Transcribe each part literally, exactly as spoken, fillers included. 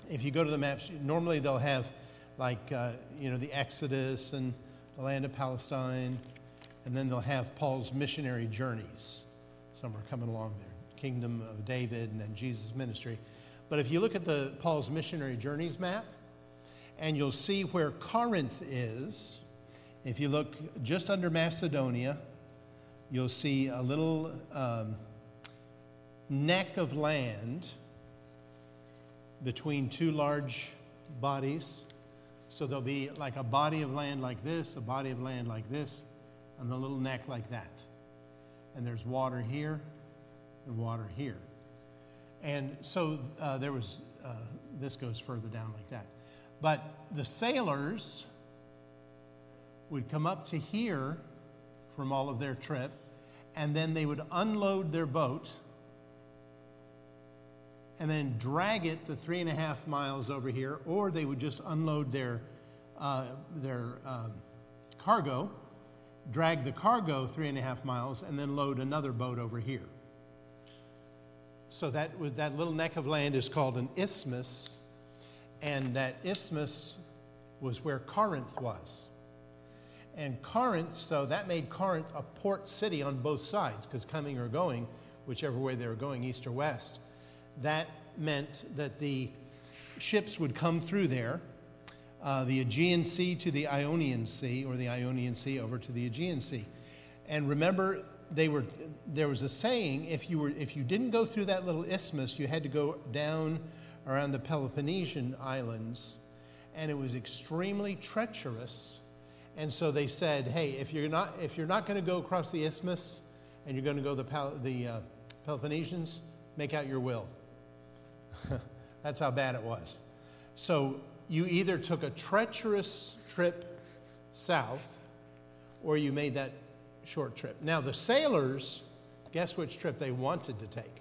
if you go to the maps, normally they'll have like, uh, you know, the Exodus and the land of Palestine, and then they'll have Paul's missionary journeys somewhere coming along there, Kingdom of David, and then Jesus' ministry. But if you look at the Paul's missionary journeys map, and you'll see where Corinth is, if you look just under Macedonia, you'll see a little um, neck of land between two large bodies. So there'll be like a body of land like this, a body of land like this, and a little neck like that. And there's water here and water here. And so uh, there was, uh, this goes further down like that. But the sailors would come up to here from all of their trip, and then they would unload their boat and then drag it the three and a half miles over here, or they would just unload their uh, their um, cargo, drag the cargo three and a half miles, and then load another boat over here. So that was, that little neck of land is called an isthmus, and that isthmus was where Corinth was. And Corinth, so that made Corinth a port city on both sides, because coming or going, whichever way they were going, east or west, that meant that the ships would come through there, uh, the Aegean Sea to the Ionian Sea, or the Ionian Sea over to the Aegean Sea. And remember, they were there was a saying: if you were if you didn't go through that little isthmus, you had to go down around the Peloponnesian islands, and it was extremely treacherous. And so they said, hey, if you're not if you're not going to go across the isthmus, and you're going to go the Pel- the uh, Peloponnesians, make out your will. That's how bad it was. So you either took a treacherous trip south, or you made that short trip. Now the sailors, guess which trip they wanted to take?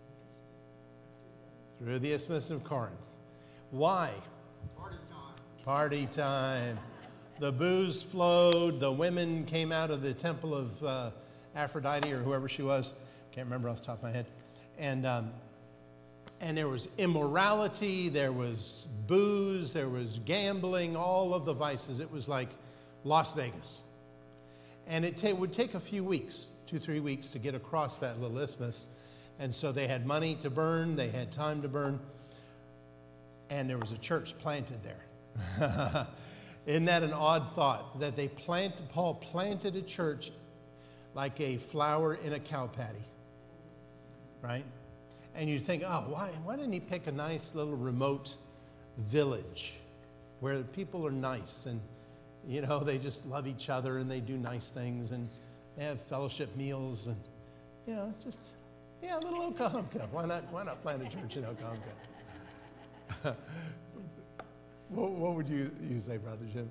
Through the Isthmus of Corinth. Why? Party time. Party time. The booze flowed. The women came out of the temple of uh, Aphrodite, or whoever she was. Can't remember off the top of my head. And um, and there was immorality. There was booze. There was gambling. All of the vices. It was like Las Vegas. And it ta- would take a few weeks, two, three weeks, to get across that little isthmus. And so they had money to burn. They had time to burn. And there was a church planted there. Isn't that an odd thought? That they plant, Paul planted a church like a flower in a cow patty, right? And you think, oh, why, why didn't he pick a nice little remote village where people are nice and, you know, they just love each other and they do nice things and they have fellowship meals and, you know, just, yeah, a little Oklahoma. Why not, why not plant a church in Oklahoma? What, what would you, you say, Brother Jim?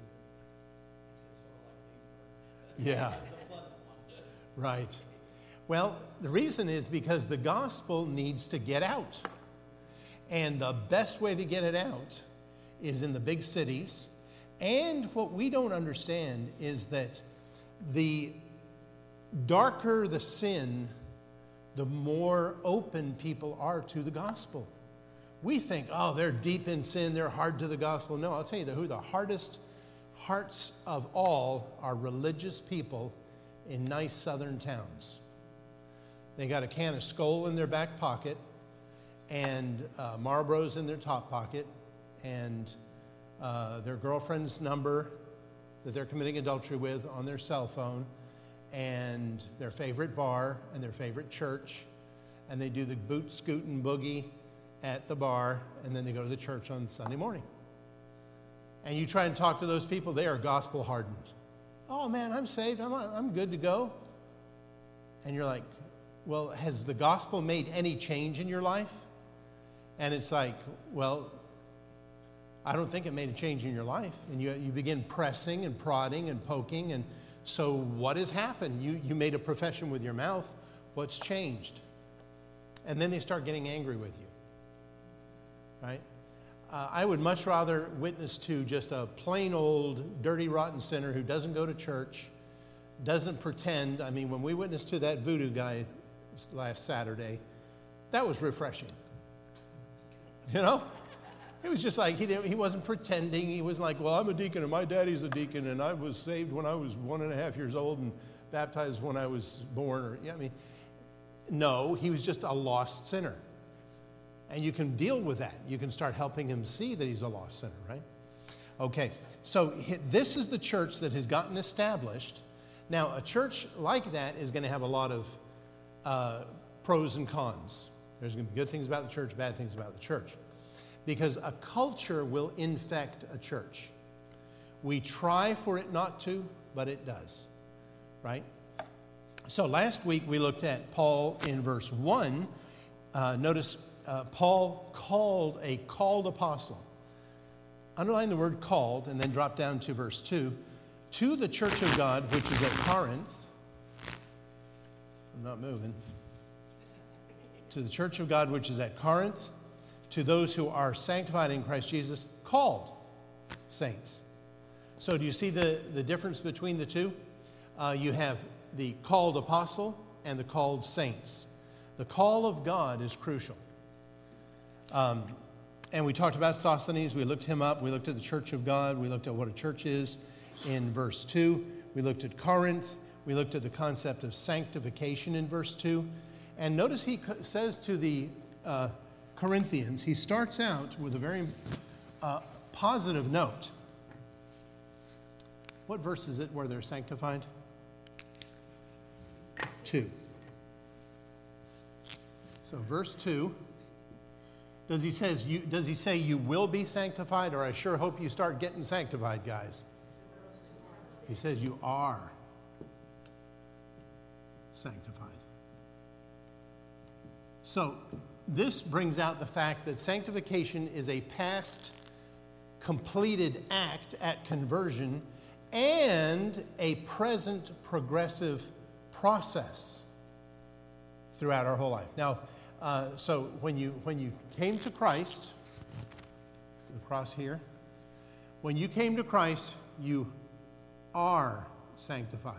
Yeah. Right. Well, the reason is because the gospel needs to get out. And the best way to get it out is in the big cities. And what we don't understand is that the darker the sin, the more open people are to the gospel. We think, oh, they're deep in sin, they're hard to the gospel. No, I'll tell you who the hardest hearts of all are religious people in nice southern towns. They got a can of Skoal in their back pocket and uh, Marlboro's in their top pocket and uh, their girlfriend's number that they're committing adultery with on their cell phone and their favorite bar and their favorite church, and they do the boot scootin' boogie at the bar, and then they go to the church on Sunday morning. And you try and talk to those people, they are gospel hardened. Oh man, I'm saved, I'm, I'm good to go. And you're like, well, has the gospel made any change in your life? And it's like, well, I don't think it made a change in your life. And you, you begin pressing and prodding and poking, and so what has happened? You, you made a profession with your mouth, what's changed? And then they start getting angry with you. Right? Uh, I would much rather witness to just a plain old, dirty, rotten sinner who doesn't go to church, doesn't pretend. I mean, when we witnessed to that voodoo guy last Saturday, that was refreshing. You know? It was just like he didn't, he wasn't pretending. He was like, well, I'm a deacon and my daddy's a deacon and I was saved when I was one and a half years old and baptized when I was born. Or yeah, I mean, no, he was just a lost sinner. And you can deal with that. You can start helping him see that he's a lost sinner, right? Okay, so this is the church that has gotten established. Now, a church like that is going to have a lot of uh, pros and cons. There's going to be good things about the church, bad things about the church. Because a culture will infect a church. We try for it not to, but it does, right? So last week we looked at Paul in verse one. Uh, notice uh, Paul called a called apostle. Underline the word called and then drop down to verse two. To the church of God, which is at Corinth. I'm not moving. To the church of God, which is at Corinth. To those who are sanctified in Christ Jesus, called saints. So do you see the, the difference between the two? Uh, you have the called apostle and the called saints. The call of God is crucial. Um, and we talked about Sosthenes. We looked him up. We looked at the church of God. We looked at what a church is in verse two. We looked at Corinth. We looked at the concept of sanctification in verse two. And notice he says to the uh, Corinthians, he starts out with a very uh, positive note. What verse is it where they're sanctified? Two. So verse two, does he says you does he say you will be sanctified, or I sure hope you start getting sanctified, guys? He says you are sanctified. So this brings out the fact that sanctification is a past completed act at conversion and a present progressive process throughout our whole life. Now, uh, so when you when you came to Christ, across here, when you came to Christ, you are sanctified.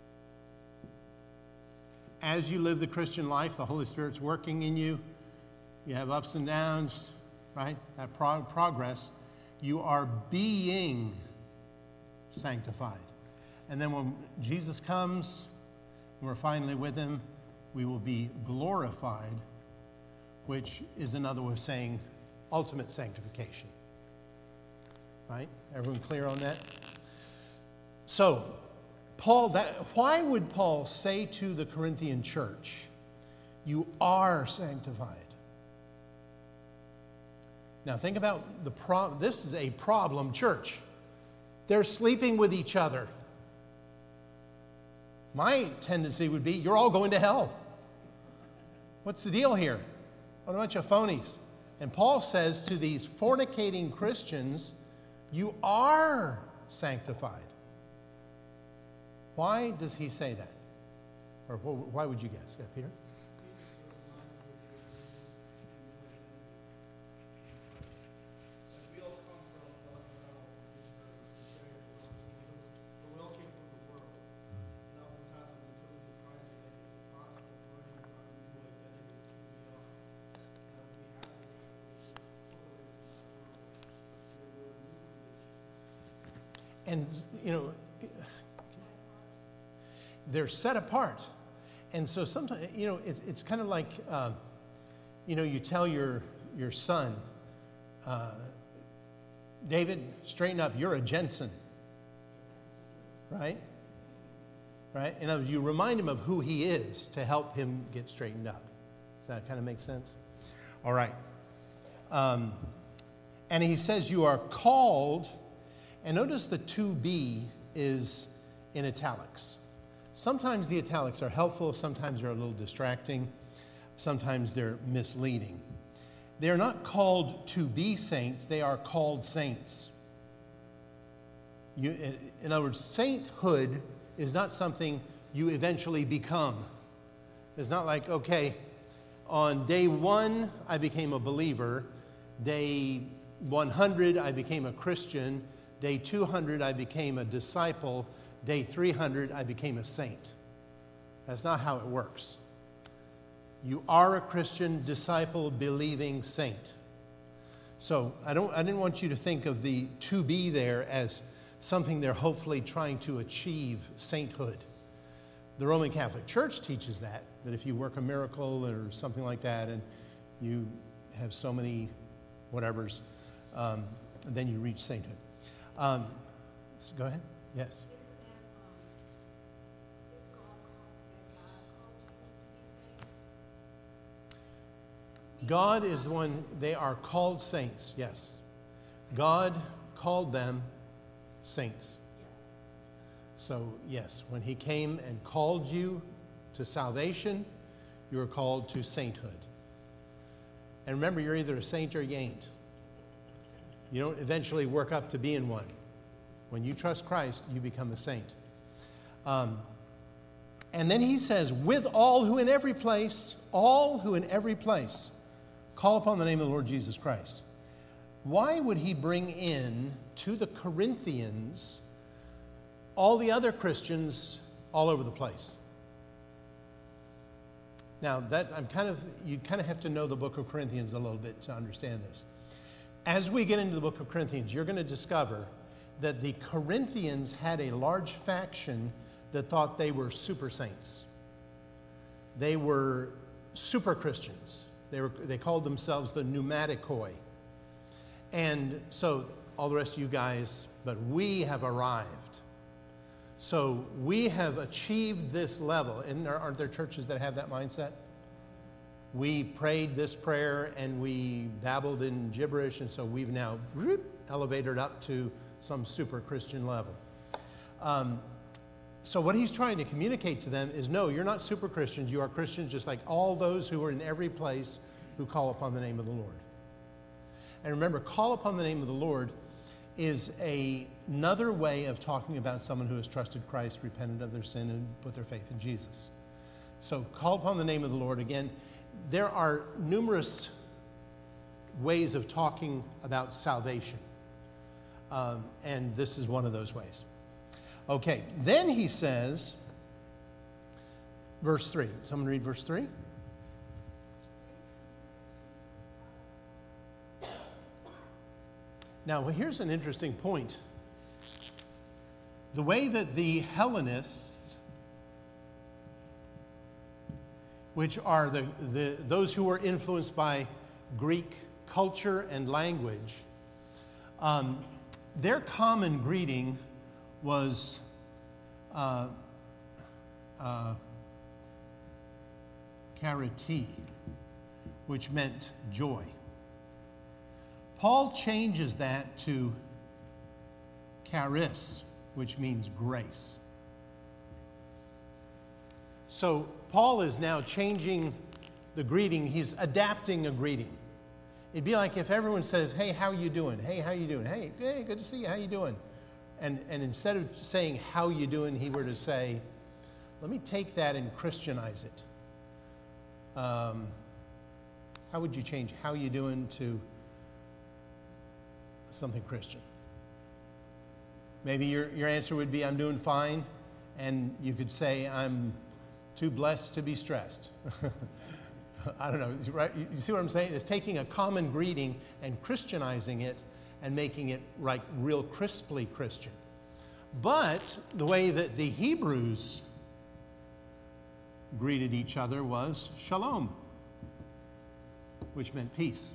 As you live the Christian life, the Holy Spirit's working in you. You have ups and downs, right? That pro- progress. You are being sanctified. And then when Jesus comes, and we're finally with him, we will be glorified, which is another way of saying ultimate sanctification. Right? Everyone clear on that? So, Paul, that, why would Paul say to the Corinthian church, you are sanctified? Now think about the pro- this is a problem church. They're sleeping with each other. My tendency would be, you're all going to hell. What's the deal here? What a bunch of phonies. And Paul says to these fornicating Christians, you are sanctified. Why does he say that? Or why would you guess? Yeah, Peter? And, you know, they're set apart. And so sometimes, you know, it's, it's kind of like, uh, you know, you tell your, your son, uh, David, straighten up, you're a Jensen. Right? Right? In other words, you remind him of who he is to help him get straightened up. Does that kind of make sense? All right. Um, and he says you are called. And notice the to be is in italics. Sometimes the italics are helpful, sometimes they're a little distracting, sometimes they're misleading. They're not called to be saints, they are called saints. You, in other words, sainthood is not something you eventually become. It's not like, okay, on day one, I became a believer. Day one hundred, I became a Christian. Day two hundred, I became a disciple. Day three hundred, I became a saint. That's not how it works. You are a Christian, disciple, believing saint. So I don't. I didn't want you to think of the to be there as something they're hopefully trying to achieve sainthood. The Roman Catholic Church teaches that, that if you work a miracle or something like that and you have so many whatevers, um, then you reach sainthood. Um, so go ahead. Yes. Isn't that, um, that God called, that God called you to be saints? God is the one, they are called saints, yes. God called them saints. Yes. So, yes, when he came and called you to salvation, you are called to sainthood. And remember, you're either a saint or you ain't. You don't eventually work up to being one. When you trust Christ, you become a saint. Um, and then he says, with all who in every place, all who in every place, call upon the name of the Lord Jesus Christ. Why would he bring in to the Corinthians all the other Christians all over the place? Now, that I'm kind of, you kind of have to know the book of Corinthians a little bit to understand this. As we get into the book of Corinthians, you're going to discover that the Corinthians had a large faction that thought they were super saints. They were super Christians. They were, they called themselves the pneumatikoi. And so all the rest of you guys, but we have arrived. So we have achieved this level. And there, aren't there churches that have that mindset? We prayed this prayer and we babbled in gibberish, and so we've now whoop, elevated up to some super Christian level. Um, so what he's trying to communicate to them is, no, you're not super Christians. You are Christians just like all those who are in every place who call upon the name of the Lord. And remember, call upon the name of the Lord is a, another way of talking about someone who has trusted Christ, repented of their sin, and put their faith in Jesus. So call upon the name of the Lord. Again, there are numerous ways of talking about salvation. Um, and this is one of those ways. Okay, then he says, verse three. Someone read verse three? Now, well, here's an interesting point. The way that the Hellenists, which are the, the, those who were influenced by Greek culture and language, um, their common greeting was uh, uh, chariti, which meant joy. Paul changes that to charis, which means grace. So Paul is now changing the greeting. He's adapting a greeting. It'd be like if everyone says, hey, how you doing? Hey, how you doing? Hey, hey, good to see you. How you doing? And, and instead of saying, how you doing, he were to say, let me take that and Christianize it. Um, how would you change how you doing to something Christian? Maybe your, your answer would be, I'm doing fine. And you could say, I'm too blessed to be stressed. I don't know, right? You see what I'm saying? It's taking a common greeting and Christianizing it and making it like real crisply Christian. But the way that the Hebrews greeted each other was shalom, which meant peace.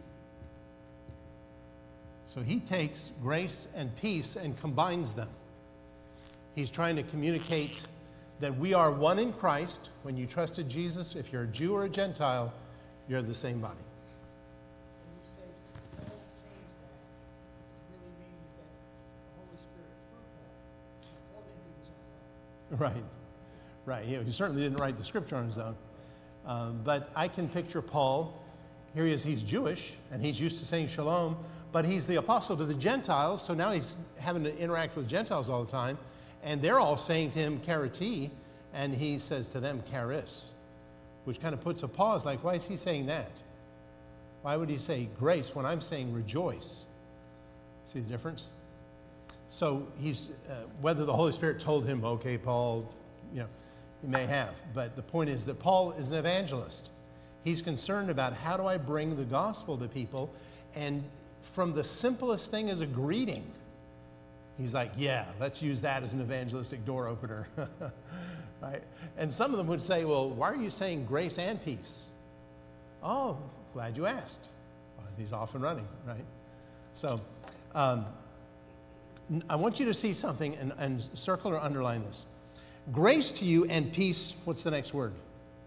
So he takes grace and peace and combines them. He's trying to communicate that we are one in Christ. When you trusted Jesus, if you're a Jew or a Gentile, you're the same body. When you say Paul changed that, it really means that the Holy Spirit through Paul. Paul didn't do his own work. Right, right. You know, he certainly didn't write the scripture on his own. Um, but I can picture Paul. Here he is, he's Jewish, and he's used to saying shalom, but he's the apostle to the Gentiles, so now he's having to interact with Gentiles all the time, and they're all saying to him, chariti, and he says to them, charis, which kind of puts a pause, like, why is he saying that? Why would he say grace when I'm saying rejoice? See the difference? So he's, uh, whether the Holy Spirit told him, okay, Paul, you know, he may have, but the point is that Paul is an evangelist. He's concerned about how do I bring the gospel to people, and from the simplest thing as a greeting. He's like, yeah, let's use that as an evangelistic door opener. Right? And some of them would say, well, why are you saying grace and peace? Oh, glad you asked. Well, he's off and running, right? So um, I want you to see something and, and circle or underline this. Grace to you and peace, what's the next word?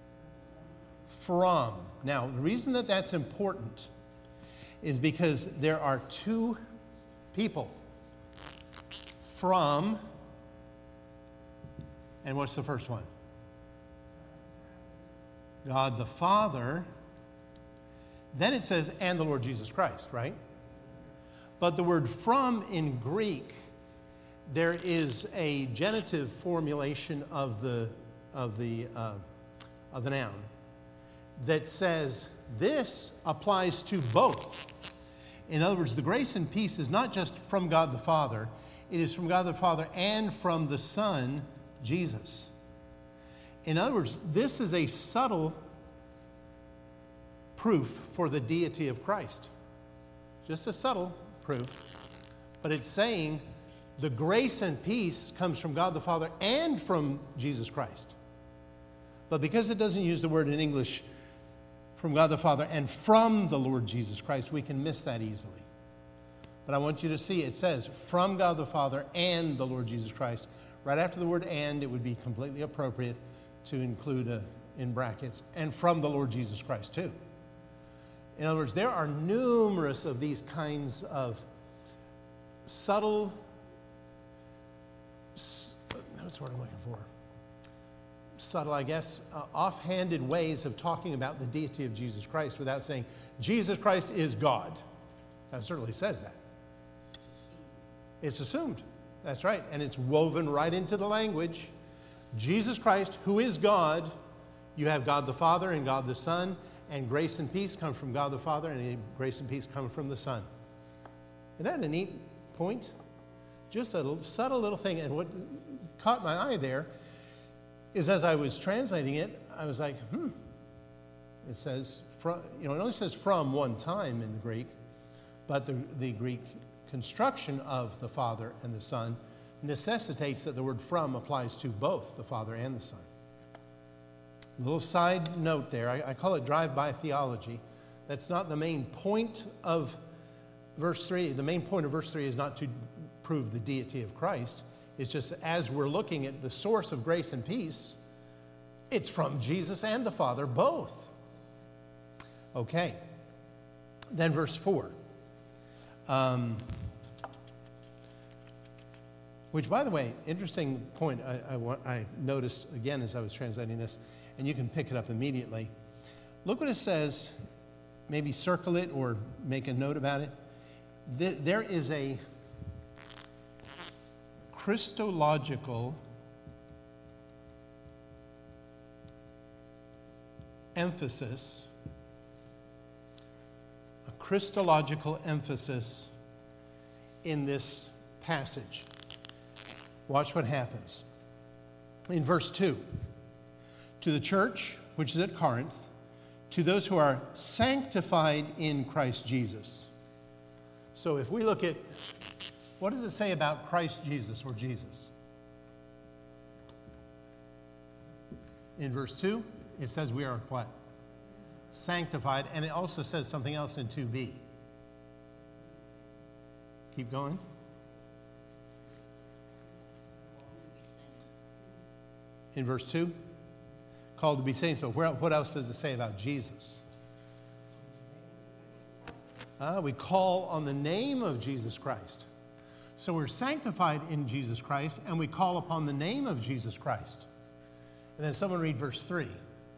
From. Now, the reason that that's important is because there are two people. From, and what's the first one? God the Father. Then it says, and the Lord Jesus Christ, right? But the word from in Greek, there is a genitive formulation of the, of the, uh, of the noun that says this applies to both. In other words, the grace and peace is not just from God the Father, it is from God the Father and from the Son, Jesus. In other words, this is a subtle proof for the deity of Christ. Just a subtle proof. But it's saying the grace and peace comes from God the Father and from Jesus Christ. But because it doesn't use the word in English, from God the Father and from the Lord Jesus Christ, we can miss that easily. But I want you to see it says from God the Father and the Lord Jesus Christ. Right after the word and, it would be completely appropriate to include a, in brackets, and from the Lord Jesus Christ too. In other words, there are numerous of these kinds of subtle, what's the word I'm looking for? Subtle, I guess, uh, offhanded ways of talking about the deity of Jesus Christ without saying, Jesus Christ is God. That certainly says that. It's assumed. That's right. And it's woven right into the language. Jesus Christ, who is God, you have God the Father and God the Son, and grace and peace come from God the Father, and grace and peace come from the Son. Isn't that a neat point? Just a little, subtle little thing. And what caught my eye there is as I was translating it, I was like, hmm. It says, from, you know, it only says from one time in the Greek, but the, the Greek construction of the Father and the Son necessitates that the word from applies to both the Father and the Son. A little side note there, I, I call it drive-by theology. That's not the main point of verse three. The main point of verse three is not to prove the deity of Christ. It's just as we're looking at the source of grace and peace, it's from Jesus and the Father, both. Okay. Then verse four. Um, which, by the way, interesting point I, I, want, I noticed again as I was translating this, and you can pick it up immediately. Look what it says. Maybe circle it or make a note about it. There is a Christological emphasis, a Christological emphasis in this passage. Watch what happens. In verse two, to the church which is at Corinth, to those who are sanctified in Christ Jesus. So if we look at, what does it say about Christ Jesus or Jesus? In verse two, it says we are what? Sanctified, and it also says something else in two b. Keep going. In verse two, called to be saints, but where, what else does it say about Jesus? Uh, we call on the name of Jesus Christ. So we're sanctified in Jesus Christ, and we call upon the name of Jesus Christ. And then someone read verse three.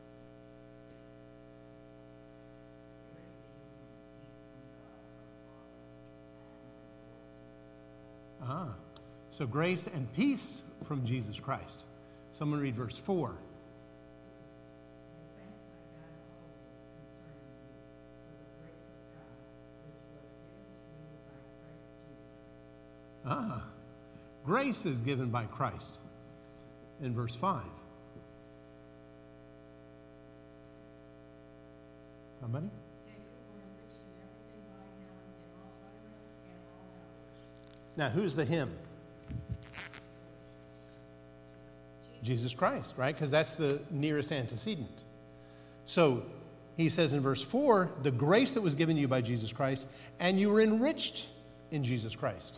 Ah, so grace and peace from Jesus Christ. Someone read verse four. Ah, grace is given by Christ in verse five. Somebody? Now, who's the him? Jesus Christ, right? Because that's the nearest antecedent. So he says in verse four, the grace that was given to you by Jesus Christ, and you were enriched in Jesus Christ.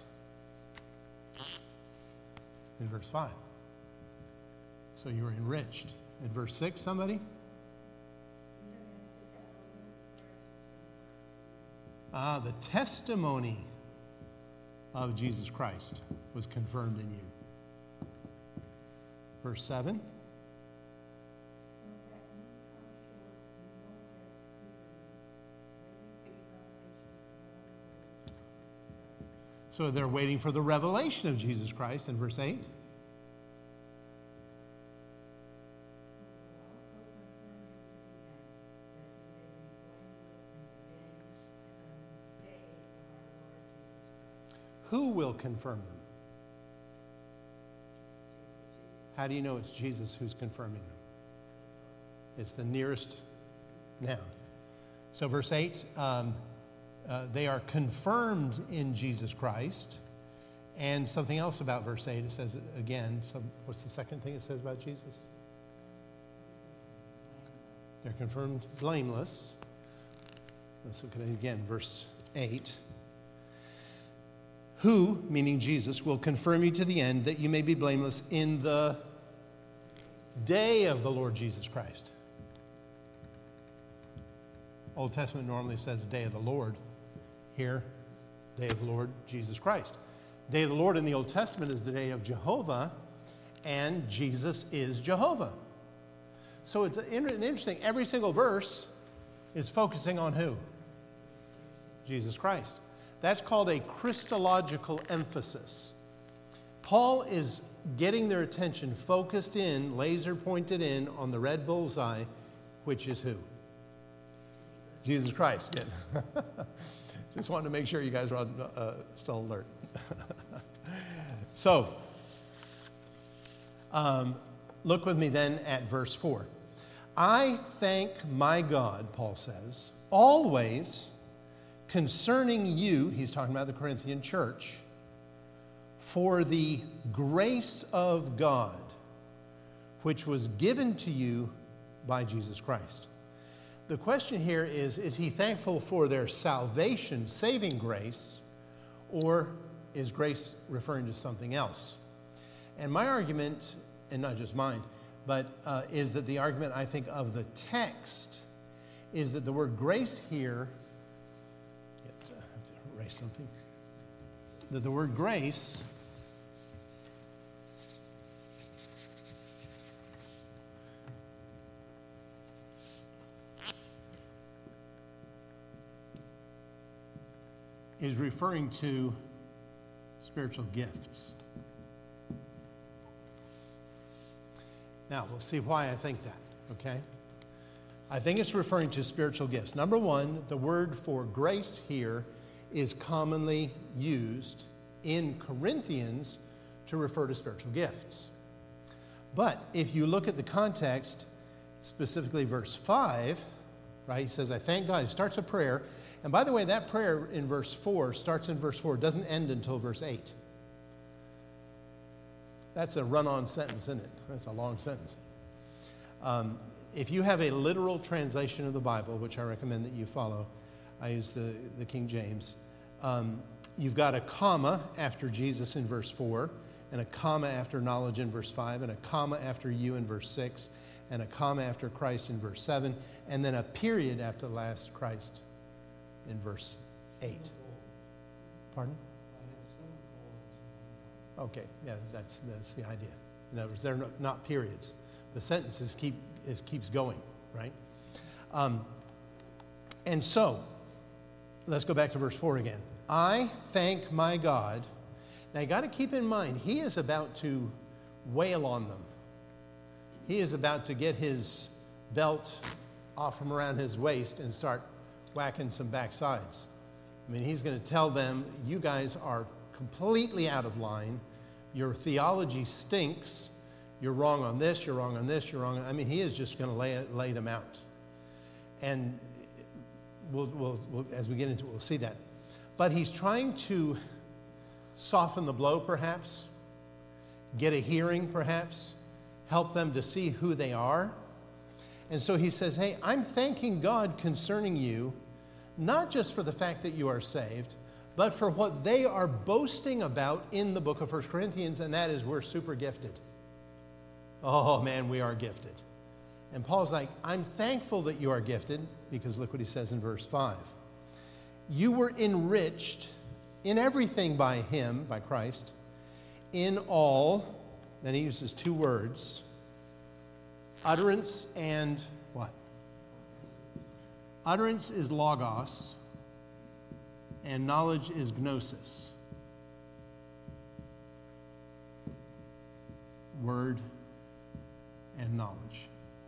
In verse five. So you were enriched. In verse six, somebody? Ah, the testimony of Jesus Christ was confirmed in you. Verse seven. So they're waiting for the revelation of Jesus Christ in verse eight. Who will confirm them? How do you know it's Jesus who's confirming them? It's the nearest noun. So verse eight, um, uh, they are confirmed in Jesus Christ. And something else about verse eight, it says again, some, what's the second thing it says about Jesus? They're confirmed blameless. Let's look at it again, verse eight. Who, meaning Jesus, will confirm you to the end that you may be blameless in the day of the Lord Jesus Christ. Old Testament normally says day of the Lord. Here, day of the Lord Jesus Christ. Day of the Lord in the Old Testament is the day of Jehovah, and Jesus is Jehovah. So it's interesting. Every single verse is focusing on who? Jesus Christ. That's called a Christological emphasis. Paul is getting their attention focused in, laser pointed in on the red bullseye, which is who? Jesus Christ. Good. Just wanted to make sure you guys are on, uh, still alert. So, um, look with me then at verse four. I thank my God, Paul says, always concerning you, he's talking about the Corinthian church, for the grace of God, which was given to you by Jesus Christ. The question here is, is he thankful for their salvation, saving grace, or is grace referring to something else? And my argument, and not just mine, but uh, is that the argument, I think, of the text is that the word grace here, I have to erase something, that the word grace is referring to spiritual gifts. Now, we'll see why I think that, okay? I think it's referring to spiritual gifts. Number one, the word for grace here is commonly used in Corinthians to refer to spiritual gifts. But if you look at the context, specifically verse five, right, he says, I thank God. He starts a prayer. And by the way, that prayer in verse four starts in verse four. It doesn't end until verse eight. That's a run-on sentence, isn't it? That's a long sentence. Um, if you have a literal translation of the Bible, which I recommend that you follow, I use the, the King James, um, you've got a comma after Jesus in verse four, and a comma after knowledge in verse five, and a comma after you in verse six, and a comma after Christ in verse seven, and then a period after the last Christ in verse eight. Pardon? Okay, yeah, that's, that's the idea. In other words, they're not, not periods. The sentences keep is keeps going, right? Um, and so, let's go back to verse four again. I thank my God. Now, you got to keep in mind, he is about to wail on them. He is about to get his belt off from around his waist and start whacking some backsides. I mean, he's going to tell them, you guys are completely out of line. Your theology stinks. You're wrong on this, you're wrong on this, you're wrong on... I mean, he is just going to lay, lay them out. And we'll, we'll, we'll, as we get into it, we'll see that. But he's trying to soften the blow perhaps, get a hearing perhaps, help them to see who they are. And so he says, hey, I'm thanking God concerning you, not just for the fact that you are saved, but for what they are boasting about in the book of First Corinthians, and that is we're super gifted. Oh man, we are gifted. And Paul's like, I'm thankful that you are gifted, because look what he says in verse five. You were enriched in everything by him, by Christ, in all, then he uses two words, utterance and what? Utterance is logos, and knowledge is gnosis. Word and knowledge.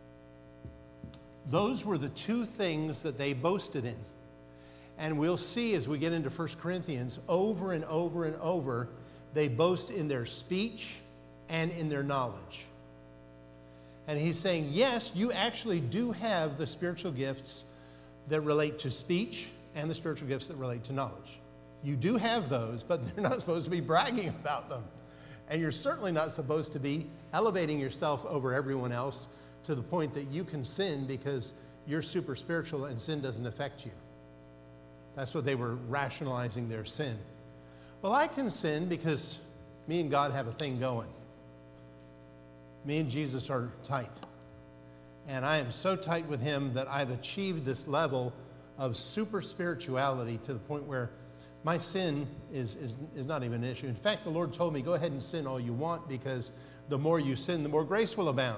Those were the two things that they boasted in. And we'll see as we get into First Corinthians, over and over and over, they boast in their speech and in their knowledge. And he's saying, yes, you actually do have the spiritual gifts that relate to speech and the spiritual gifts that relate to knowledge. You do have those, but they're not supposed to be bragging about them. And you're certainly not supposed to be elevating yourself over everyone else to the point that you can sin because you're super spiritual and sin doesn't affect you. That's what they were rationalizing their sin. Well, I can sin because me and God have a thing going. Me and Jesus are tight. And I am so tight with him that I've achieved this level of super spirituality to the point where my sin is, is, is not even an issue. In fact, the Lord told me, go ahead and sin all you want, because the more you sin, the more grace will abound.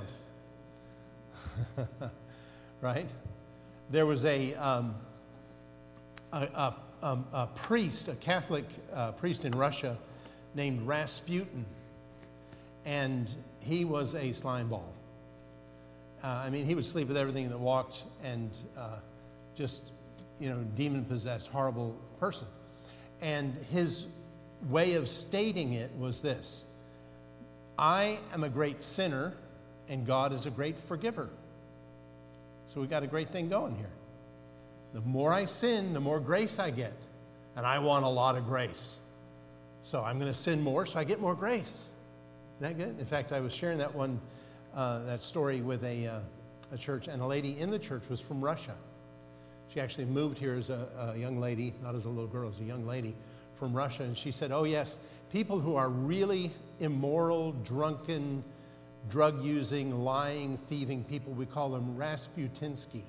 Right? There was a, um, a, a, a, a priest, a Catholic uh, priest in Russia named Rasputin, and he was a slime ball. Uh, I mean, he would sleep with everything that walked, and uh, just, you know, demon-possessed, horrible person. And his way of stating it was this: I am a great sinner, and God is a great forgiver. So we got a great thing going here. The more I sin, the more grace I get. And I want a lot of grace. So I'm going to sin more so I get more grace. Isn't that good? In fact, I was sharing that one, uh, that story with a, uh, a church, and a lady in the church was from Russia. She actually moved here as a, a young lady, not as a little girl, as a young lady from Russia. And she said, oh yes, people who are really immoral, drunken, drug-using, lying, thieving people, we call them Rasputinsky.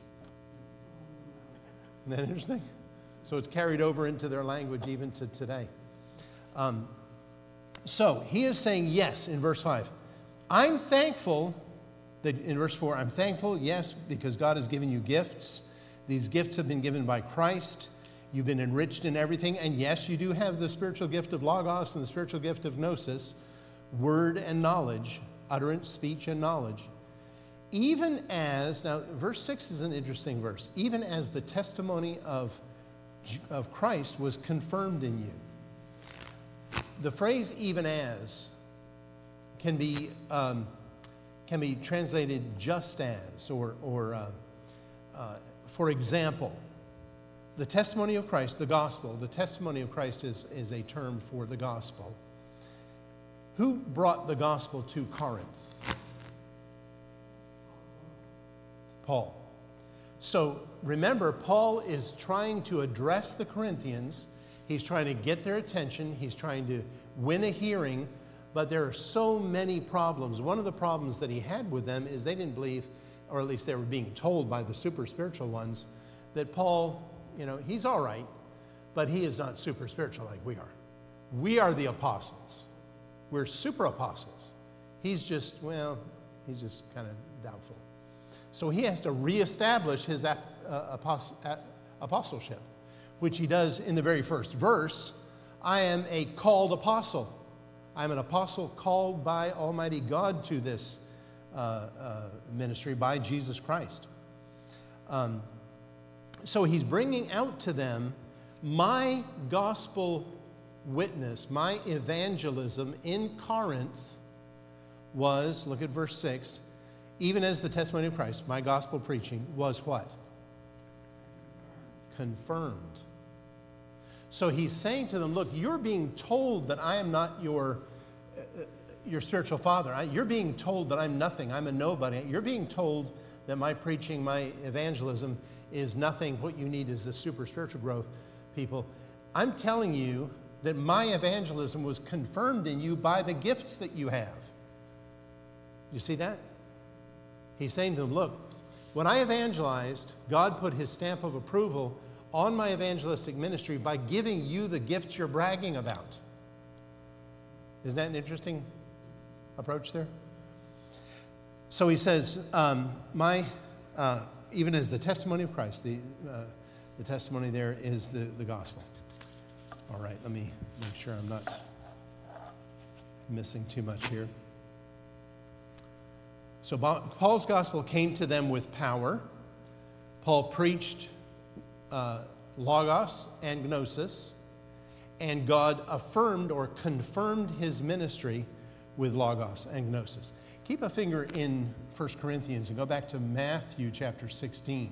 Isn't that interesting? So it's carried over into their language even to today. Um, so he is saying yes in verse five. I'm thankful that in verse four, I'm thankful, yes, because God has given you gifts. These gifts have been given by Christ. You've been enriched in everything. And yes, you do have the spiritual gift of logos and the spiritual gift of gnosis, word and knowledge, utterance, speech, and knowledge. Even as, now verse six is an interesting verse, even as the testimony of, of Christ was confirmed in you. The phrase even as can be, um, can be translated just as, or, or uh, uh, for example. The testimony of Christ, the gospel, the testimony of Christ is, is a term for the gospel. Who brought the gospel to Corinth? Paul. So remember, Paul is trying to address the Corinthians. He's trying to get their attention. He's trying to win a hearing. But there are so many problems. One of the problems that he had with them is they didn't believe, or at least they were being told by the super spiritual ones, that Paul, you know, he's all right, but he is not super spiritual like we are. We are the apostles. We're super apostles. He's just, well, he's just kind of doubtful. So he has to reestablish his uh, apost- uh, apostleship, which he does in the very first verse. I am a called apostle. I'm an apostle called by Almighty God to this uh, uh, ministry by Jesus Christ. Um, so he's bringing out to them my gospel witness, my evangelism in Corinth was, look at verse six, even as the testimony of Christ, my gospel preaching was what? Confirmed. So he's saying to them, look, you're being told that I am not your, uh, your spiritual father. I, you're being told that I'm nothing. I'm a nobody. You're being told that my preaching, my evangelism is nothing. What you need is the super spiritual growth, people. I'm telling you that my evangelism was confirmed in you by the gifts that you have. You see that? He's saying to them, look, when I evangelized, God put his stamp of approval on my evangelistic ministry by giving you the gifts you're bragging about. Isn't that an interesting approach there? So he says, um, my, uh, even as the testimony of Christ, the, uh, the testimony there is the, the gospel. All right, let me make sure I'm not missing too much here. So Paul's gospel came to them with power. Paul preached uh, logos and gnosis, and God affirmed or confirmed his ministry with logos and gnosis. Keep a finger in First Corinthians and go back to Matthew chapter sixteen.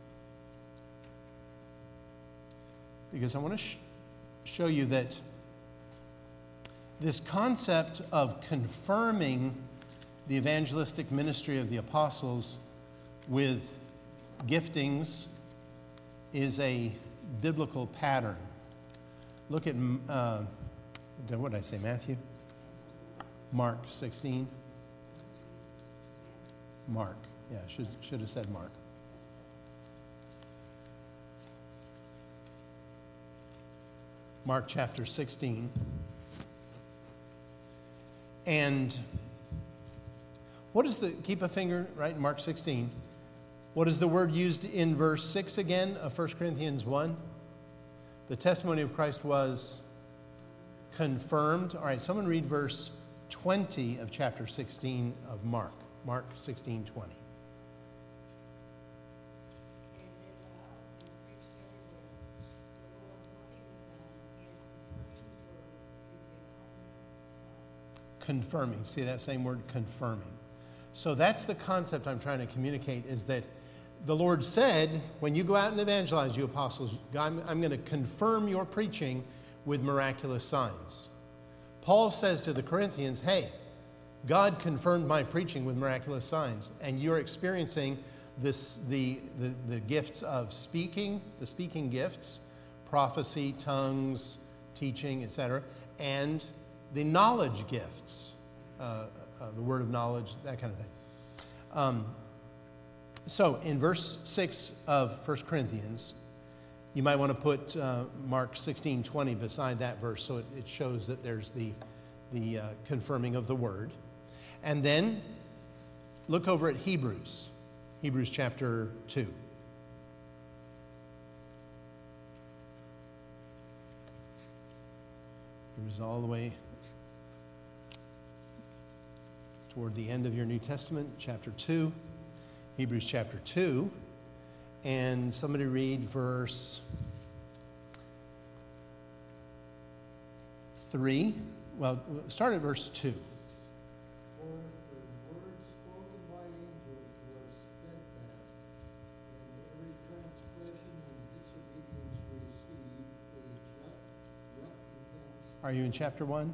Because I want to sh- show you that this concept of confirming the evangelistic ministry of the apostles with giftings is a biblical pattern. Look at, uh, what did I say, Matthew? Mark sixteen. Mark, yeah, should, should have said Mark. Mark chapter sixteen. And what is the, keep a finger, right, in Mark sixteen. What is the word used in verse six again of First Corinthians one? The testimony of Christ was confirmed. All right, someone read verse twenty of chapter sixteen of Mark. Mark sixteen twenty. And they went out and preached everywhere, the Lord working with them and confirming the word through the accompanying signs. Confirming. See that same word, confirming. So that's the concept I'm trying to communicate, is that the Lord said, when you go out and evangelize, you apostles, I'm, I'm going to confirm your preaching with miraculous signs. Paul says to the Corinthians, hey, God confirmed my preaching with miraculous signs, and you're experiencing this, the, the, the gifts of speaking, the speaking gifts, prophecy, tongues, teaching, et cetera, and the knowledge gifts, uh, uh, the word of knowledge, that kind of thing. Um, so in verse six of First Corinthians, you might want to put uh, Mark sixteen twenty beside that verse, so it, it shows that there's the, the uh, confirming of the word. And then look over at Hebrews, Hebrews chapter two. Hebrews all the way toward the end of your New Testament, chapter two, Hebrews chapter two, and somebody read verse three. Well, start at verse two. For the word spoken by angels was steadfast, and every transgression and disobedience received a just recompense. Are you in chapter one?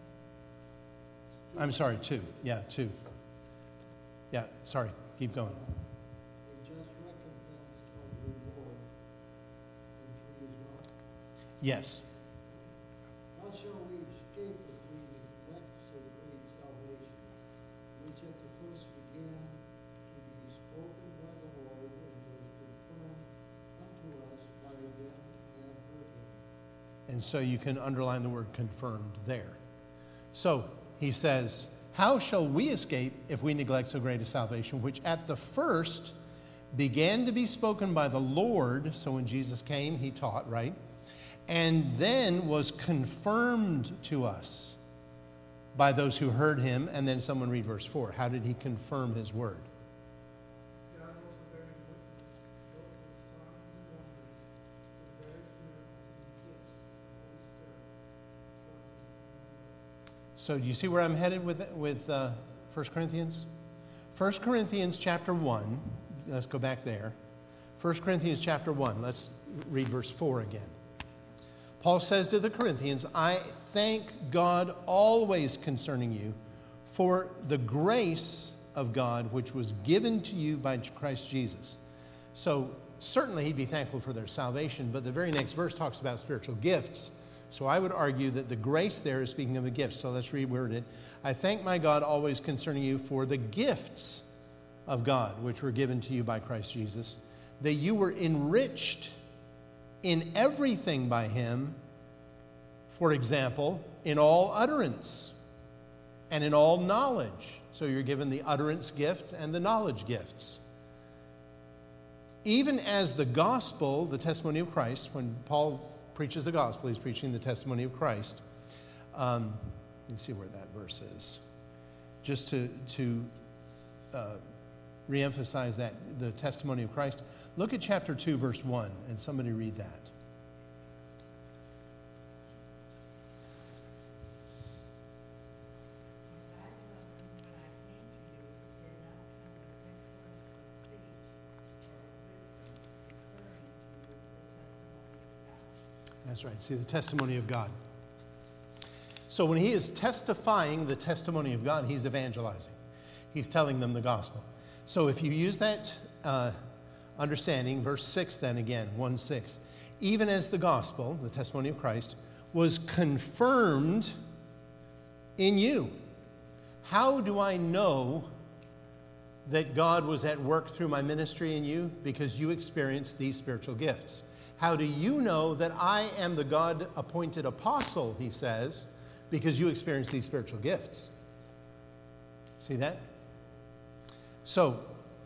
I'm sorry, two. Yeah, two. Yeah, sorry. Keep going. A just recompense of reward. And three is what? Yes. How shall we escape if we neglect so great salvation, which at the first began to be spoken by the Lord and was confirmed unto us by them that heard him? And so you can underline the word confirmed there. So he says, how shall we escape if we neglect so great a salvation, which at the first began to be spoken by the Lord? So when Jesus came, he taught, right? And then was confirmed to us by those who heard him. And then someone read verse four. How did he confirm his word? God also bearing witness, both with signs and wonders, with various miracles and gifts of the Holy Spirit. So do you see where I'm headed with, with uh, First Corinthians? First Corinthians chapter one. Let's go back there. First Corinthians chapter one. Let's read verse four again. Paul says to the Corinthians, I thank God always concerning you for the grace of God which was given to you by Christ Jesus. So certainly he'd be thankful for their salvation, but the very next verse talks about spiritual gifts. So I would argue that the grace there is speaking of a gift. So let's reword it. I thank my God always concerning you for the gifts of God which were given to you by Christ Jesus, that you were enriched in everything by him, for example, in all utterance and in all knowledge. So you're given the utterance gift and the knowledge gifts. Even as the gospel, the testimony of Christ, when Paul preaches the gospel, he's preaching the testimony of Christ. Um, let's see where that verse is. Just to, to uh, reemphasize that, the testimony of Christ. Look at chapter two, verse one, and somebody read that. That's right. See, the testimony of God. So when he is testifying the testimony of God, he's evangelizing. He's telling them the gospel. So if you use that uh, understanding, verse six then again, one six, even as the gospel, the testimony of Christ, was confirmed in you. How do I know that God was at work through my ministry in you? Because you experienced these spiritual gifts. How do you know that I am the God-appointed apostle, he says, because you experience these spiritual gifts? See that? So,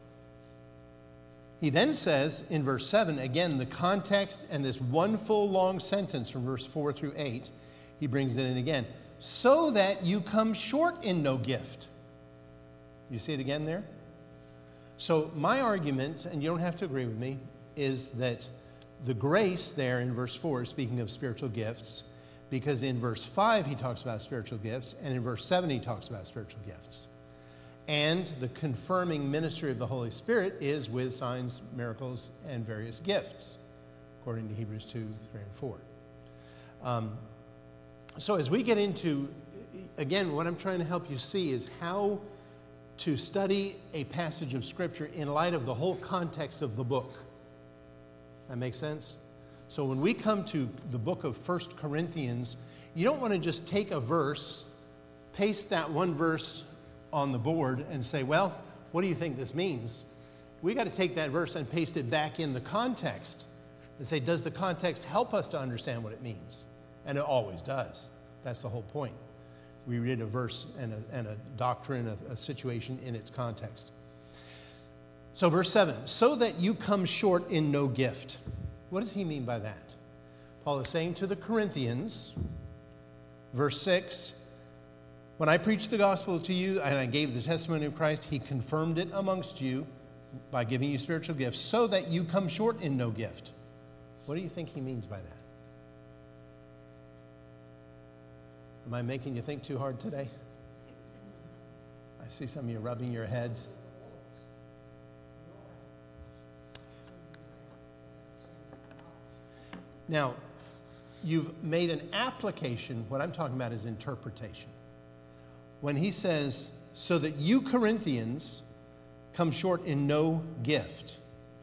he then says in verse seven, again, the context and this one full long sentence from verse four through eight, he brings it in again. So that you come short in no gift. You see it again there? So my argument, and you don't have to agree with me, is that the grace there in verse four is speaking of spiritual gifts, because in verse five he talks about spiritual gifts, and in verse seven he talks about spiritual gifts. And the confirming ministry of the Holy Spirit is with signs, miracles, and various gifts, according to Hebrews two, three, and four. Um, so as we get into, again, what I'm trying to help you see is how to study a passage of Scripture in light of the whole context of the book. That makes sense? So when we come to the book of First Corinthians, you don't want to just take a verse, paste that one verse on the board and say, well, what do you think this means? We got to take that verse and paste it back in the context and say, does the context help us to understand what it means? And it always does. That's the whole point. We read a verse and a, and a doctrine, a, a situation in its context. So verse seven, so that you come short in no gift. What does he mean by that? Paul is saying to the Corinthians, verse six, when I preached the gospel to you and I gave the testimony of Christ, he confirmed it amongst you by giving you spiritual gifts so that you come short in no gift. What do you think he means by that? Am I making you think too hard today? I see some of you rubbing your heads. Now, you've made an application. What I'm talking about is interpretation. When he says, so that you Corinthians come short in no gift.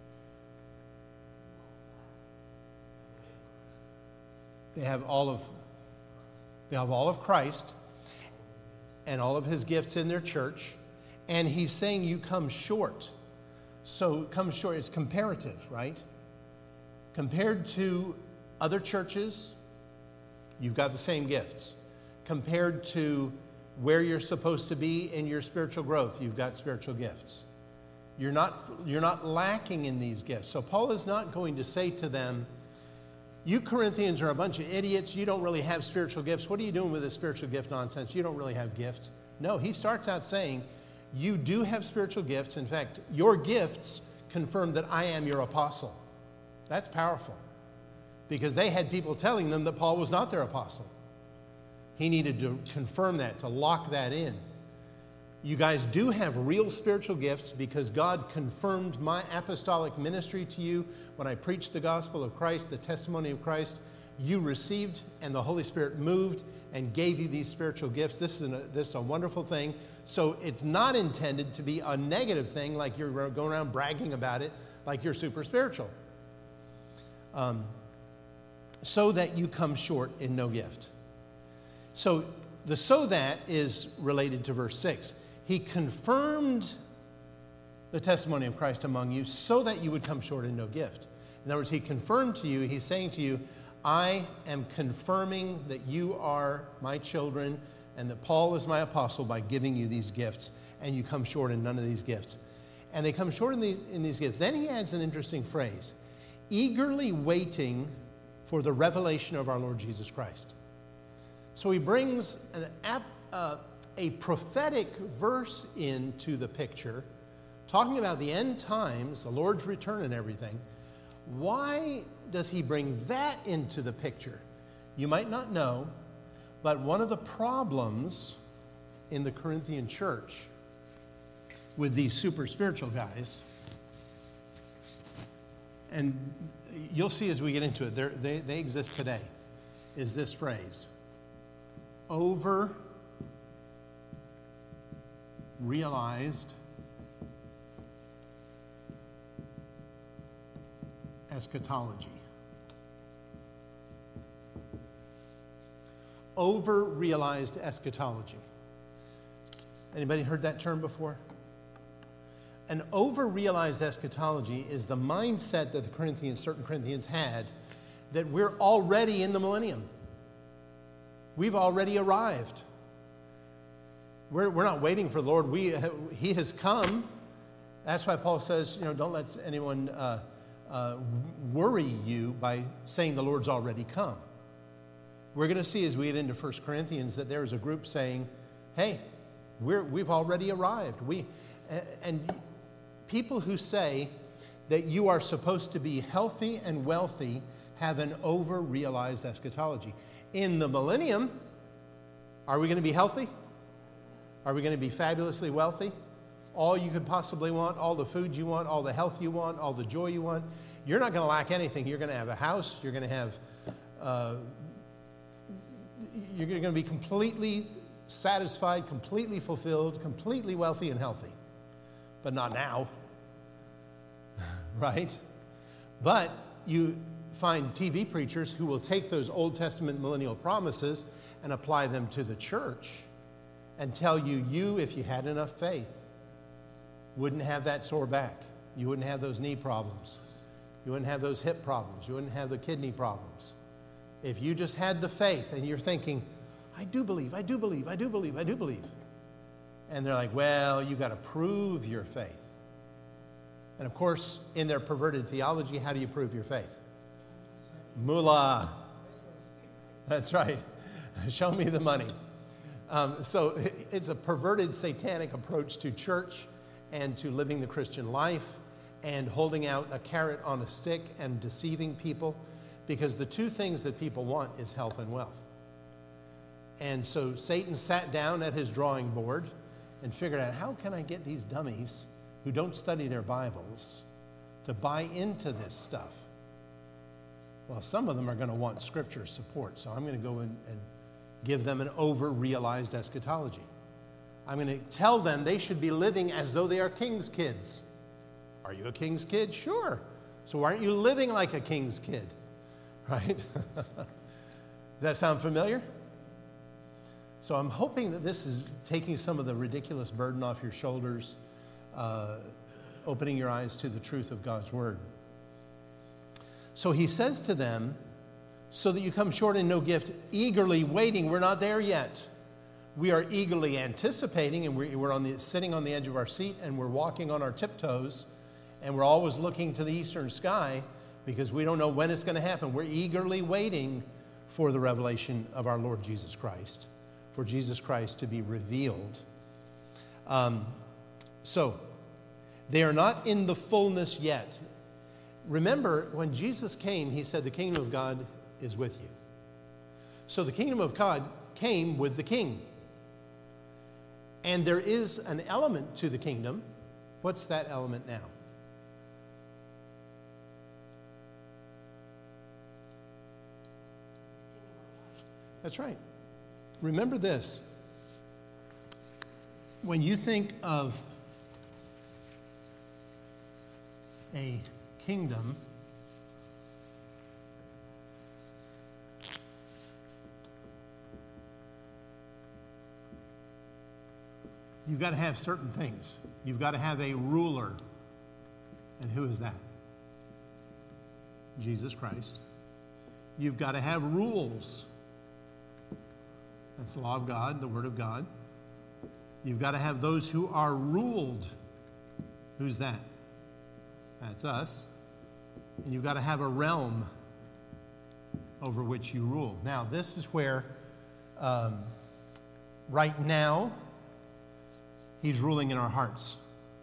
They have all of, they have all of Christ and all of his gifts in their church. And he's saying you come short. So come short is comparative, right? Compared to other churches, you've got the same gifts. Compared to where you're supposed to be in your spiritual growth, you've got spiritual gifts. You're not, you're not lacking in these gifts. So Paul is not going to say to them, you Corinthians are a bunch of idiots. You don't really have spiritual gifts. What are you doing with this spiritual gift nonsense? You don't really have gifts. No, he starts out saying, you do have spiritual gifts. In fact, your gifts confirm that I am your apostle. That's powerful. Because they had people telling them that Paul was not their apostle. He needed to confirm that, to lock that in. You guys do have real spiritual gifts because God confirmed my apostolic ministry to you when I preached the gospel of Christ, the testimony of Christ. you received and the Holy Spirit moved and gave you these spiritual gifts. This is, a, this is a wonderful thing. So it's not intended to be a negative thing, like you're going around bragging about it, like you're super spiritual. Um, so that you come short in no gift. So the so that is related to verse six. He confirmed the testimony of Christ among you so that you would come short in no gift. In other words, he confirmed to you, he's saying to you, I am confirming that you are my children and that Paul is my apostle by giving you these gifts, and you come short in none of these gifts. And they come short in these, in these gifts. Then he adds an interesting phrase, eagerly waiting for the revelation of our Lord Jesus Christ. So he brings an, uh, a prophetic verse into the picture, talking about the end times, the Lord's return and everything. Why does he bring that into the picture? You might not know, but one of the problems in the Corinthian church with these super spiritual guys, and you'll see as we get into it, they, they exist today, is this phrase, over realized eschatology. Over-realized eschatology. Anybody heard that term before? An over-realized eschatology is the mindset that the Corinthians, certain Corinthians had, that we're already in the millennium. We've already arrived. We're, we're not waiting for the Lord. We, he has come. That's why Paul says, you know, don't let anyone uh, uh, worry you by saying the Lord's already come. We're going to see as we get into First Corinthians that there is a group saying, hey, we're, we've already arrived. We, and people who say that you are supposed to be healthy and wealthy have an over-realized eschatology. In the millennium, are we going to be healthy? Are we going to be fabulously wealthy? All you could possibly want, all the food you want, all the health you want, all the joy you want. You're not going to lack anything. You're going to have a house. You're going to have... Uh, You're going to be completely satisfied, completely fulfilled, completely wealthy and healthy. But not now, right? But you find T V preachers who will take those Old Testament millennial promises and apply them to the church and tell you, you, if you had enough faith, wouldn't have that sore back. You wouldn't have those knee problems. You wouldn't have those hip problems. You wouldn't have the kidney problems. If you just had the faith and you're thinking, I do believe, I do believe, I do believe, I do believe. And they're like, well, you've got to prove your faith. And of course, in their perverted theology, how do you prove your faith? Mullah. That's right. Show me the money. Um, so it's a perverted satanic approach to church and to living the Christian life and holding out a carrot on a stick and deceiving people. Because the two things that people want is health and wealth. And so Satan sat down at his drawing board and figured out, how can I get these dummies who don't study their Bibles to buy into this stuff? Well, some of them are going to want scripture support, so I'm going to go in and give them an over-realized eschatology. I'm going to tell them they should be living as though they are king's kids. Are you a king's kid? Sure. So why aren't you living like a king's kid? Right? Does that sound familiar? So I'm hoping that this is taking some of the ridiculous burden off your shoulders, uh, opening your eyes to the truth of God's word. So he says to them, so that you come short in no gift, eagerly waiting. We're not there yet. We are eagerly anticipating, and we're, we're on the, sitting on the edge of our seat, and we're walking on our tiptoes, and we're always looking to the eastern sky, because we don't know when it's going to happen. We're eagerly waiting for the revelation of our Lord Jesus Christ, for Jesus Christ to be revealed. Um, so, they are not in the fullness yet. Remember, when Jesus came, he said, the kingdom of God is with you. So the kingdom of God came with the king. And there is an element to the kingdom. What's that element now? That's right. Remember this. When you think of a kingdom, you've got to have certain things. You've got to have a ruler. And who is that? Jesus Christ. You've got to have rules. That's the law of God, the Word of God. You've got to have those who are ruled. Who's that? That's us. And you've got to have a realm over which you rule. Now, this is where, um, right now, he's ruling in our hearts.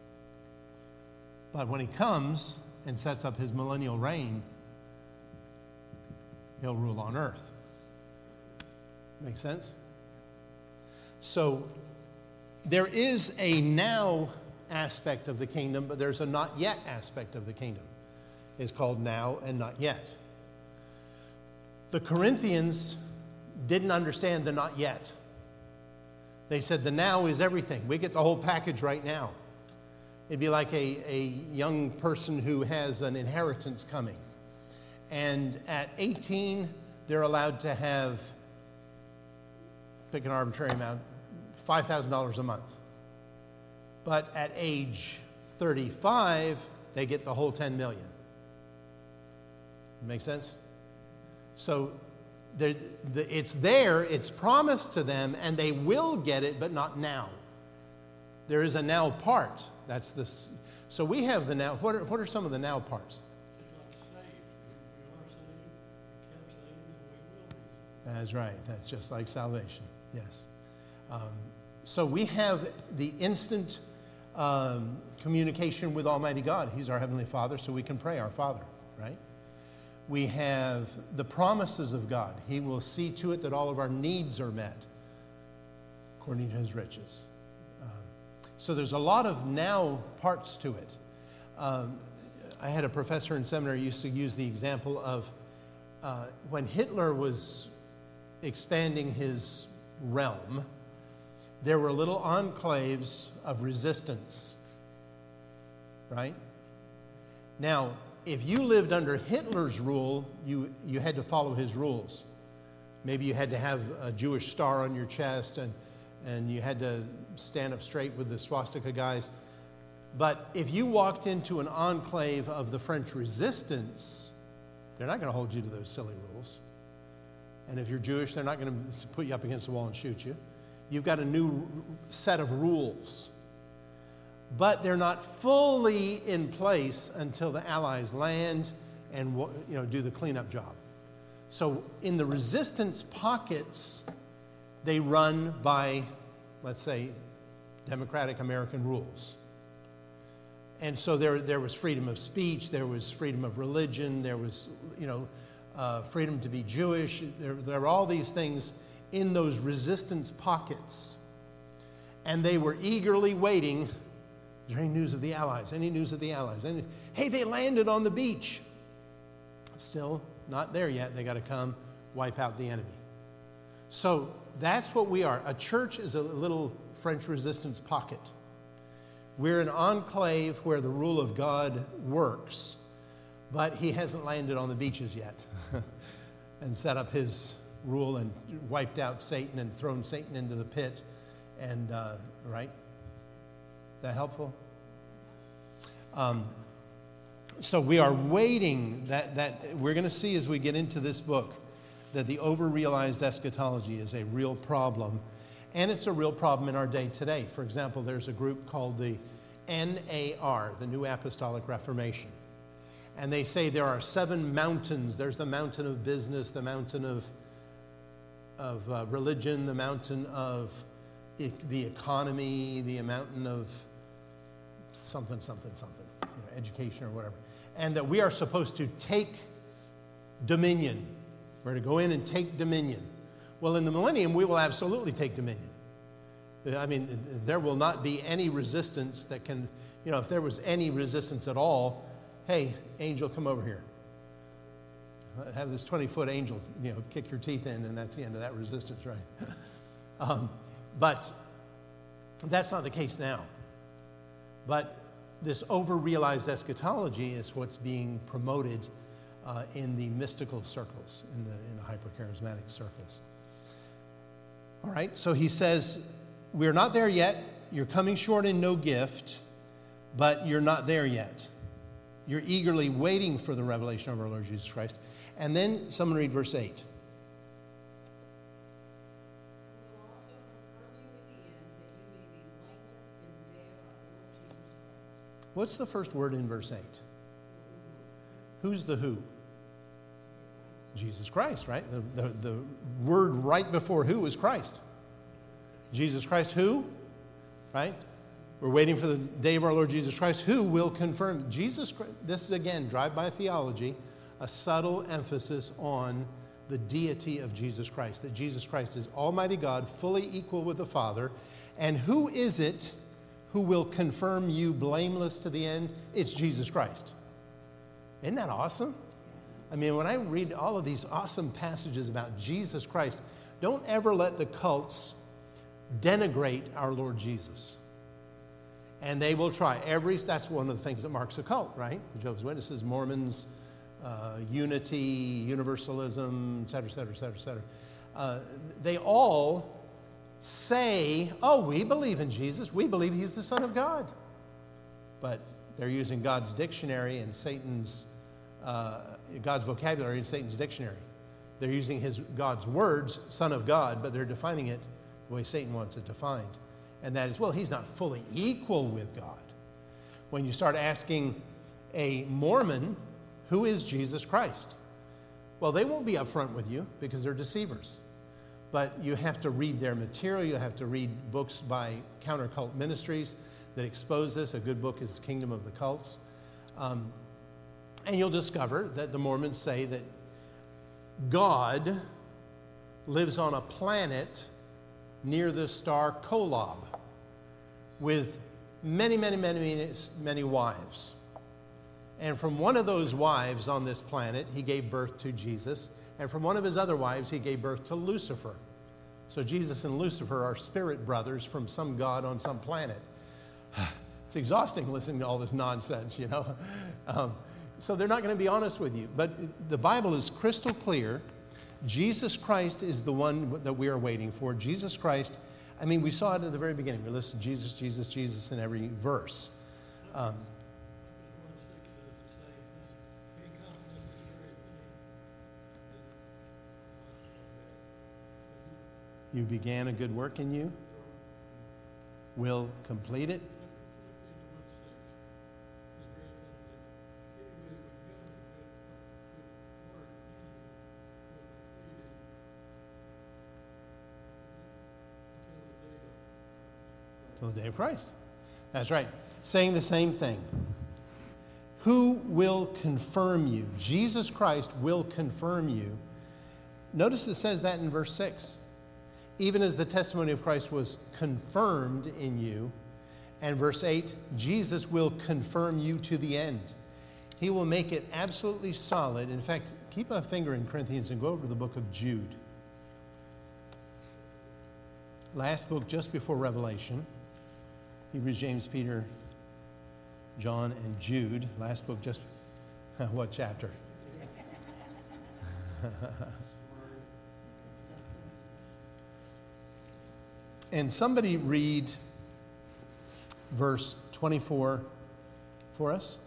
But when he comes and sets up his millennial reign, he'll rule on earth. Make sense? So, there is a now aspect of the kingdom, but there's a not yet aspect of the kingdom. It's called now and not yet. The Corinthians didn't understand the not yet. They said the now is everything. We get the whole package right now. It'd be like a, a young person who has an inheritance coming. And at eighteen, they're allowed to have, pick an arbitrary amount, five thousand dollars a month. But at age thirty-five, they get the whole ten million dollars. Make sense? So the, it's there, it's promised to them, and they will get it, but not now. There is a now part. That's this. So we have the now. What are, what are some of the now parts? It's like saved. We are saved, we kept saved, and we will be. That's right. That's just like salvation. Yes. Um, so we have the instant um, communication with Almighty God. He's our Heavenly Father, so we can pray our Father, right? We have the promises of God. He will see to it that all of our needs are met according to his riches. Um, so there's a lot of now parts to it. Um, I had a professor in seminary who used to use the example of uh, when Hitler was expanding his realm, there were little enclaves of resistance, right? Now, if you lived under Hitler's rule, you, you had to follow his rules. Maybe you had to have a Jewish star on your chest, and, and you had to stand up straight with the swastika guys. But if you walked into an enclave of the French resistance, they're not going to hold you to those silly rules. And if you're Jewish, they're not going to put you up against the wall and shoot you. You've got a new set of rules. But they're not fully in place until the Allies land and, you know, do the cleanup job. So in the resistance pockets, they run by, let's say, democratic American rules. And so there, there was freedom of speech, there was freedom of religion, there was, you know, uh, freedom to be Jewish. There, there were all these things in those resistance pockets. And they were eagerly waiting. Is there any news of the Allies? Any news of the Allies? Any, hey, they landed on the beach. Still not there yet. They got to come wipe out the enemy. So that's what we are. A church is a little French resistance pocket. We're an enclave where the rule of God works, but he hasn't landed on the beaches yet and set up his rule and wiped out Satan and thrown Satan into the pit. And, uh, right? That helpful? Um, so we are waiting that, that we're going to see as we get into this book that the over-realized eschatology is a real problem, and it's a real problem in our day today. For example, there's a group called the N A R, the New Apostolic Reformation. And they say there are seven mountains. There's the mountain of business, the mountain of, of uh, religion, the mountain of e- the economy, the mountain of something, something, something, you know, education or whatever. And that we are supposed to take dominion. We're to go in and take dominion. Well, in the millennium, we will absolutely take dominion. I mean, there will not be any resistance that can, you know, if there was any resistance at all, hey, angel, come over here. have this twenty-foot angel, you know, kick your teeth in, and that's the end of that resistance, right? um, but that's not the case now. But this over-realized eschatology is what's being promoted uh, in the mystical circles, in the, in the hyper-charismatic circles. All right, so he says, we're not there yet. You're coming short in no gift, but you're not there yet. You're eagerly waiting for the revelation of our Lord Jesus Christ. And then someone read verse eight. We will also confirm you in the end, that you may be blameless in the day of our Lord Jesus Christ. What's the first word in verse eight? Who's the who? Jesus Christ, right? The, the, the word right before who is Christ. Jesus Christ who? Right? We're waiting for the day of our Lord Jesus Christ, who will confirm. Jesus Christ, this is again, drive-by theology, a subtle emphasis on the deity of Jesus Christ, that Jesus Christ is Almighty God, fully equal with the Father. And who is it who will confirm you blameless to the end? It's Jesus Christ. Isn't that awesome? I mean, when I read all of these awesome passages about Jesus Christ, don't ever let the cults denigrate our Lord Jesus. And they will try every, that's one of the things that marks a cult, right? The Jehovah's Witnesses, Mormons, uh, unity, universalism, et cetera, et cetera, et cetera, et cetera. Uh, they all say, oh, we believe in Jesus. We believe he's the Son of God. But they're using God's dictionary and Satan's, uh, God's vocabulary in Satan's dictionary. They're using his God's words, Son of God, but they're defining it the way Satan wants it defined. And that is, well, he's not fully equal with God. When you start asking a Mormon, who is Jesus Christ? Well, they won't be upfront with you because they're deceivers. But you have to read their material. You have to read books by counter-cult ministries that expose this. A good book is Kingdom of the Cults. Um, and you'll discover that the Mormons say that God lives on a planet near the star Kolob with many, many, many, many, many wives. And from one of those wives on this planet, he gave birth to Jesus. And from one of his other wives, he gave birth to Lucifer. So Jesus and Lucifer are spirit brothers from some god on some planet. It's exhausting listening to all this nonsense, you know. Um, so they're not going to be honest with you. But the Bible is crystal clear. Jesus Christ is the one that we are waiting for. Jesus Christ, I mean, we saw it at the very beginning. We listed Jesus, Jesus, Jesus in every verse. Um, you began a good work in you, will complete it. Till the day of Christ. That's right. Saying the same thing. Who will confirm you? Jesus Christ will confirm you. Notice it says that in verse six. Even as the testimony of Christ was confirmed in you. And verse eight, Jesus will confirm you to the end. He will make it absolutely solid. In fact, keep a finger in Corinthians and go over to the book of Jude. Last book just before Revelation. Hebrews, James, Peter, John, and Jude. Last book just, what chapter? And somebody read verse twenty-four for us.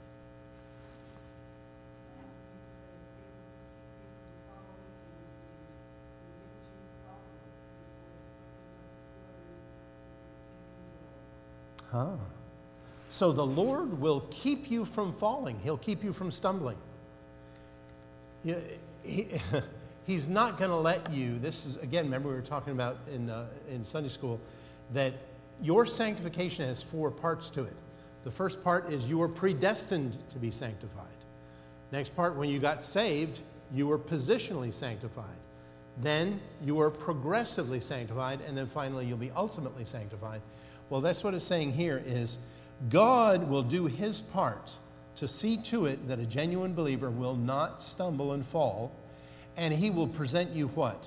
Huh. So the Lord will keep you from falling. He'll keep you from stumbling. He, he, he's not going to let you, this is, again, remember we were talking about in, uh, in Sunday school, that your sanctification has four parts to it. The first part is you were predestined to be sanctified. Next part, when you got saved, you were positionally sanctified. Then you were progressively sanctified, and then finally you'll be ultimately sanctified. Well, that's what it's saying here is God will do his part to see to it that a genuine believer will not stumble and fall, and he will present you what?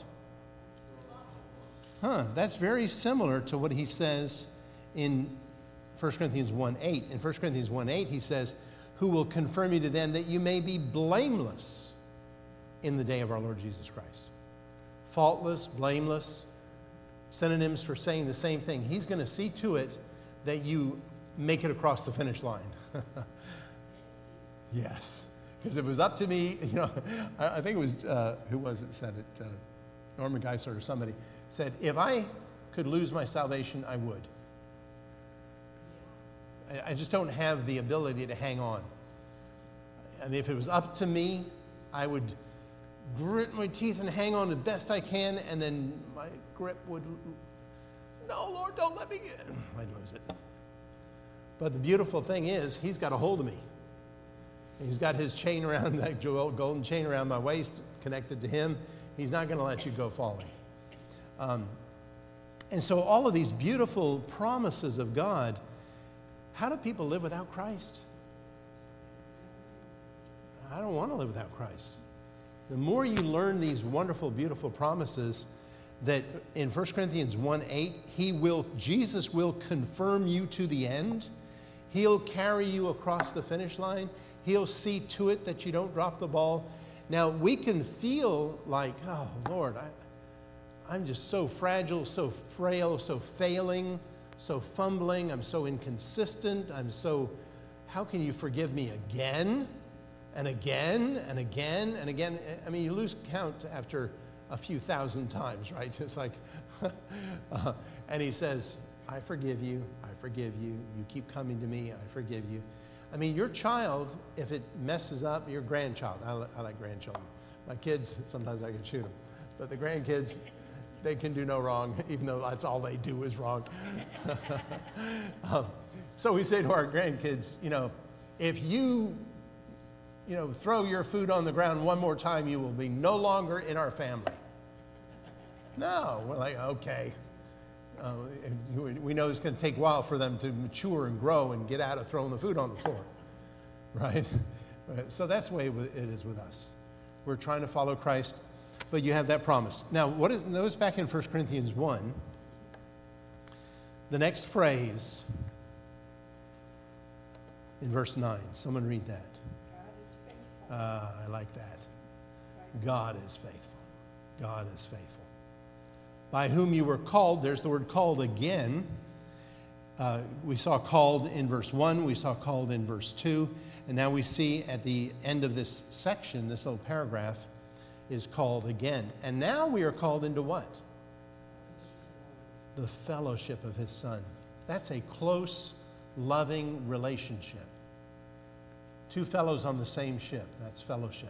Huh, that's very similar to what he says in First Corinthians one eight. In First Corinthians one eight, he says, who will confirm you to them that you may be blameless in the day of our Lord Jesus Christ. Faultless, blameless, synonyms for saying the same thing. He's going to see to it that you make it across the finish line. Yes. Because if it was up to me, you know, I, I think it was, uh, who was it said it? Uh, Norman Geisler or somebody said, if I could lose my salvation, I would. I just don't have the ability to hang on. And if it was up to me, I would grit my teeth and hang on the best I can, and then my grip would, no, Lord, don't let me get, I'd lose it. But the beautiful thing is, he's got a hold of me. He's got his chain around, that golden chain around my waist, connected to him. He's not going to let you go falling. Um, and so all of these beautiful promises of God. How do people live without Christ? I don't want to live without Christ. The more you learn these wonderful, beautiful promises that in First Corinthians one eight, he will, Jesus will confirm you to the end. He'll carry you across the finish line. He'll see to it that you don't drop the ball. Now, we can feel like, oh, Lord, I, I'm just so fragile, so frail, so failing, so fumbling, I'm so inconsistent, I'm so, how can you forgive me again and again and again and again? I mean, you lose count after a few thousand times, right? It's like, uh, and he says, I forgive you, I forgive you, you keep coming to me, I forgive you. I mean, your child, if it messes up, your grandchild, I, li- I like grandchildren. My kids, sometimes I can shoot them, but the grandkids, they can do no wrong, even though that's all they do is wrong. um, so we say to our grandkids, you know, if you, you know, throw your food on the ground one more time, you will be no longer in our family. No, we're like, okay. Uh, we know it's going to take a while for them to mature and grow and get out of throwing the food on the floor, right? So that's the way it is with us. We're trying to follow Christ. But you have that promise. Now, what is, notice back in First Corinthians one, the next phrase in verse nine. Someone read that. God is faithful. Ah, I like that. God is faithful. God is faithful. By whom you were called, there's the word called again. Uh, we saw called in verse one, we saw called in verse two, and now we see at the end of this section, this little paragraph, is called again. And now we are called into what? The fellowship of his Son. That's a close, loving relationship. Two fellows on the same ship. That's fellowship.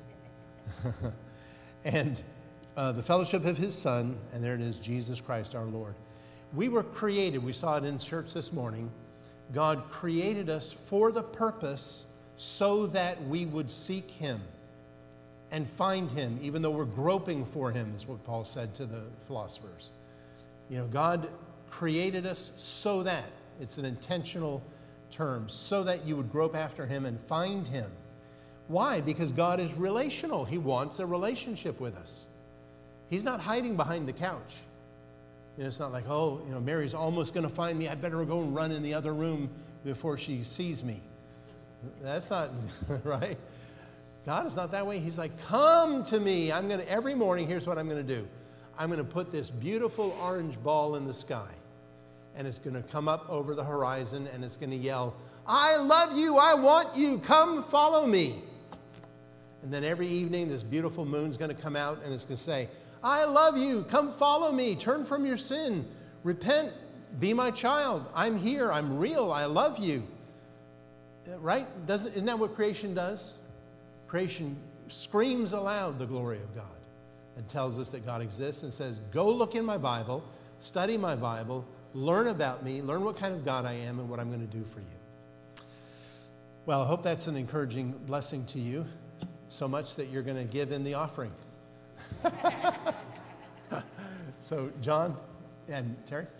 and uh, the fellowship of his Son, and there it is, Jesus Christ our Lord. We were created, we saw it in church this morning, God created us for the purpose so that we would seek him and find him, even though we're groping for him, is what Paul said to the philosophers. You know, God created us so that, it's an intentional term, so that you would grope after him and find him. Why? Because God is relational. He wants a relationship with us. He's not hiding behind the couch. You know, it's not like, oh, you know, Mary's almost going to find me. I better go and run in the other room before she sees me. That's not, right? God is not that way. He's like, come to me. I'm going to, every morning, here's what I'm going to do. I'm going to put this beautiful orange ball in the sky, and it's going to come up over the horizon, and it's going to yell, I love you. I want you. Come follow me. And then every evening, this beautiful moon's going to come out, and it's going to say, I love you. Come follow me. Turn from your sin. Repent. Be my child. I'm here. I'm real. I love you. Right? Doesn't, isn't that what creation does? Creation screams aloud the glory of God and tells us that God exists and says, go look in my Bible, study my Bible, learn about me, learn what kind of God I am and what I'm going to do for you. Well, I hope that's an encouraging blessing to you, so much that you're going to give in the offering. So, John and Terry?